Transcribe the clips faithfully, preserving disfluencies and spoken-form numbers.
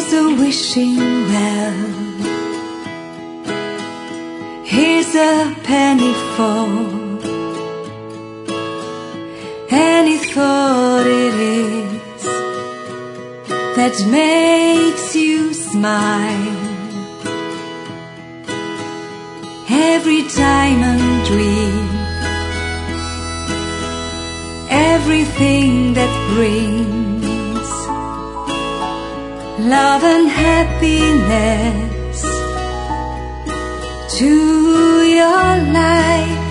Here's a wishing well, here's a penny for any thought it is that makes you smile. Every diamond dream, everything that brings love and happiness to your life.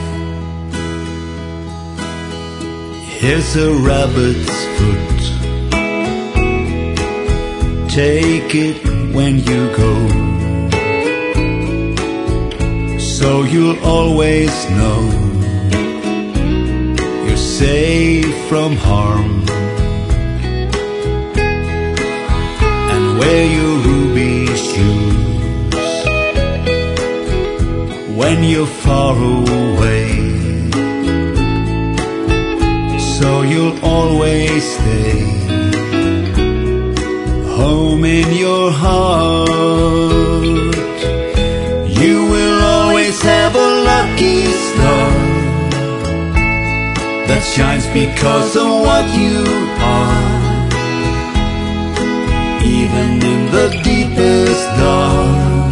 Here's a rabbit's foot, take it when you go, so you'll always know you're safe from harm. And wear your ruby shoes when you're far away, so you'll always stay home in your heart. You will always have a lucky star that shines because of what you are. Even in the deepest dark,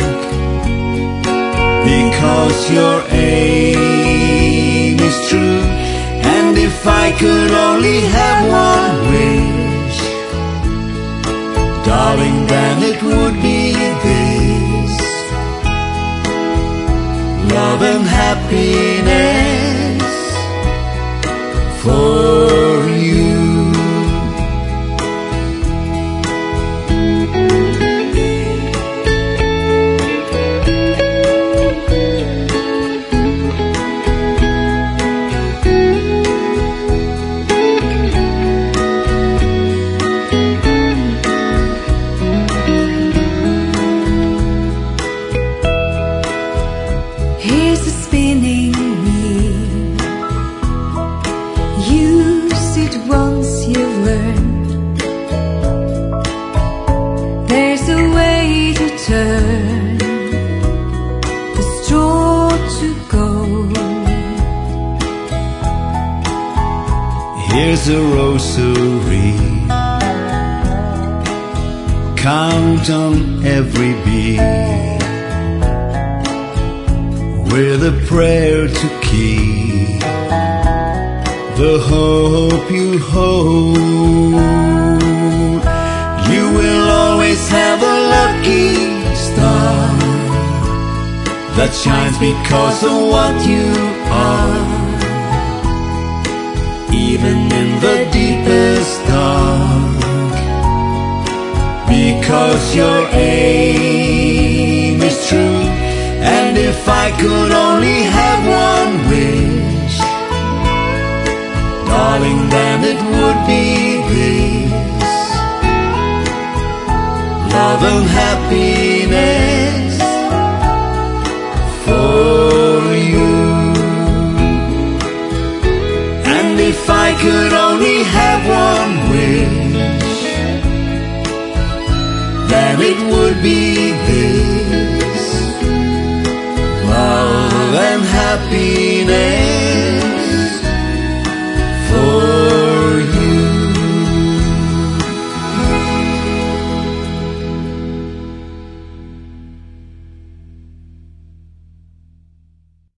because your aim is true. And if I could only have one wish, darling, then it would be this: love and happiness for you. Here's a spinning wheel, use it once you've learned. There's a way to turn the straw to gold. Here's a rosary, count on every beat, with a prayer to keep the hope you hold. You will always have a lucky star that shines because of what you are. Even in the deepest dark, because your aim is true. And if I could only have one wish, darling, then it would be this: love and happiness for you. And if I could only have one wish, then it would be this: love and happiness